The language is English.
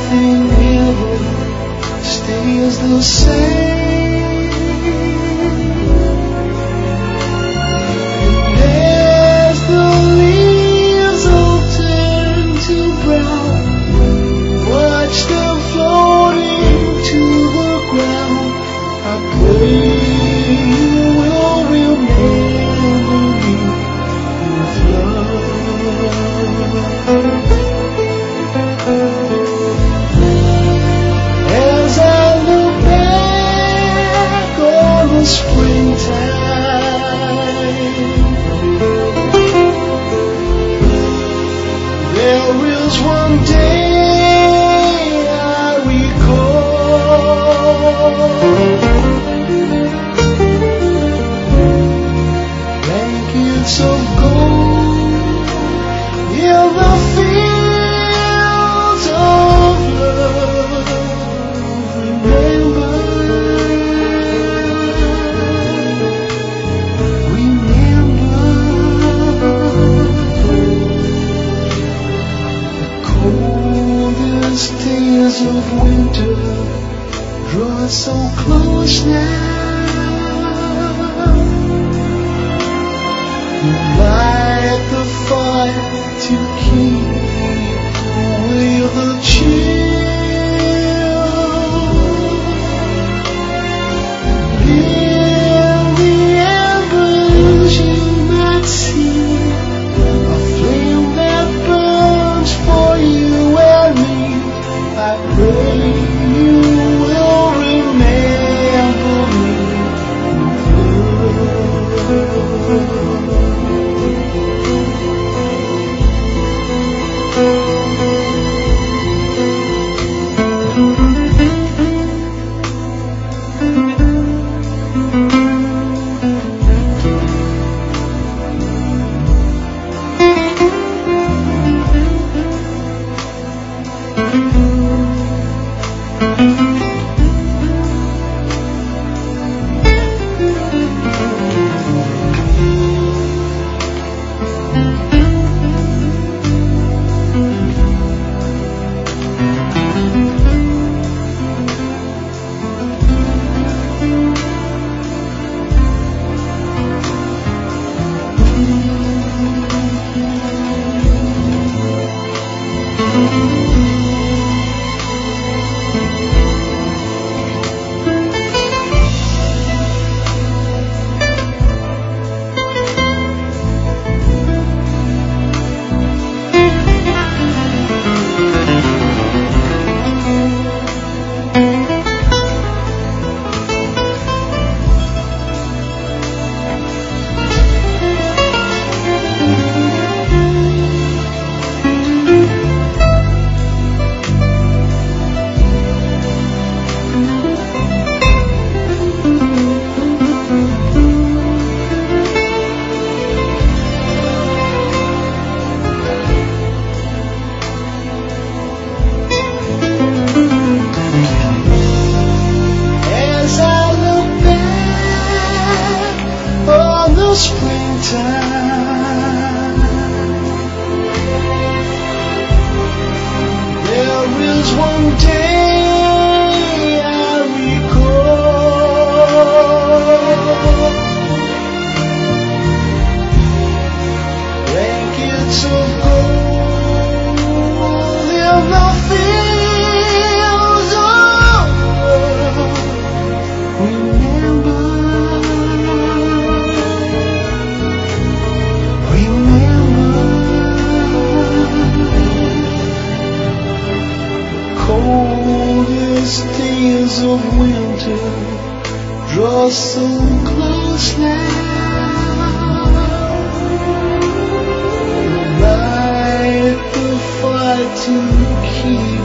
nothing ever stays the same. And as the leaves all turn to brown, watch them floating to the ground. I pray you will remember me with love. As I look back on the springtime, there is one day I recall. Blankets of gold in the fields of love. Remember, the coldest days of winter draw so close now. You light the fire to keep away the chill. In the embers you might see a flame that burns for you and me. I pray you will remember me with springtime, there is one day I recall. Blankets of gold in the fields of love. Remember, coldest days of winter draw so close now. Light the fire to keep